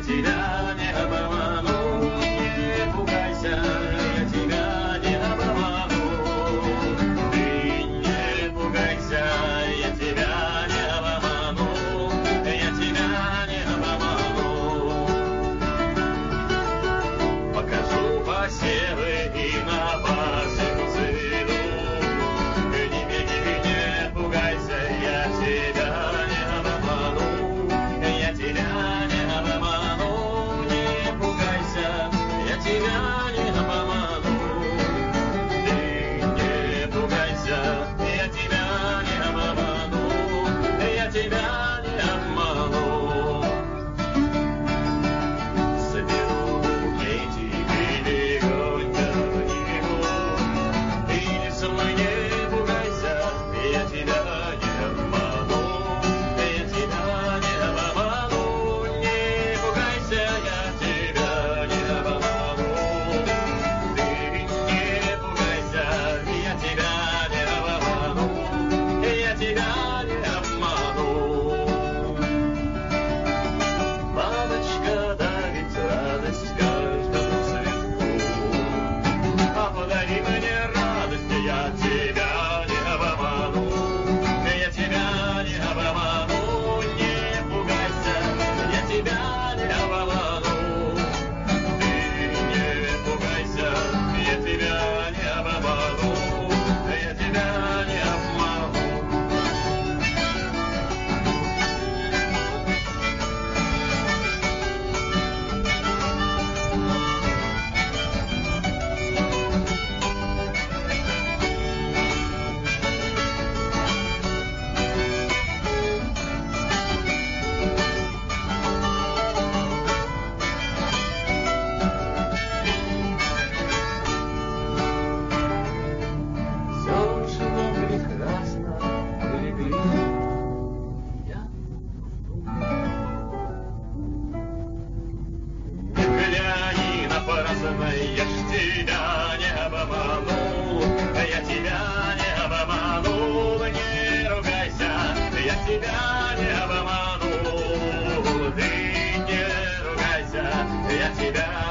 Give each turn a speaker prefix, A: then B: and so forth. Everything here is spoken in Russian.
A: тебя не обману, не пугайся, я тебя не обману. Ты не пугайся, я тебя не обману, я тебя не обману. Покажу посевы и на пасеку сыну. Не пугайся, я тебя не обману, я тебя не обману, не пугайся, я тебя не обману. Ты не пугайся, я тебя не обману, я тебя не обману. Соберу эти легонько его, ты не со мной не пугайся, я тебя не обману, я тебя не обману, не пугайся, я тебя не обману. Ты не пугайся, я тебя не обману, я тебя не обману. Мамочка дарит радость каждому цветку, а подари мне радость, я тебя не обману, я тебя не обману, не пугайся, я тебя не обману. Ты не пугайся, я тебя не обману, я тебя не обману. Все шло прекрасно, легли, я глянь напрасно, я ж тебя не обману, я тебя не обману, не ругайся, я тебя не обману. Ты не ругайся, я тебя